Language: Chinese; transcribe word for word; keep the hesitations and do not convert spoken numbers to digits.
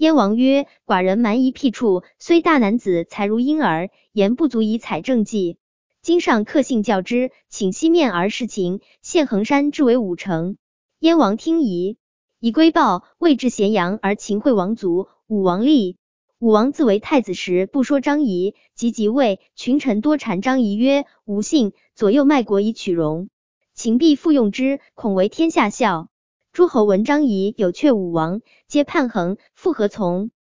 燕王曰：寡人蛮夷僻处，虽大男子，才如婴儿，言不足以采政绩。今上客信教之，请西面而事情，现衡山至为武城。燕王听疑，以归报，谓至咸阳而秦惠王卒，武王立。武王自为太子时，不说张仪，及即位，群臣多谗张仪曰：吾信，左右卖国以取荣，秦必复用之，恐为天下笑。诸侯闻张仪有却武王，皆叛衡，复何从？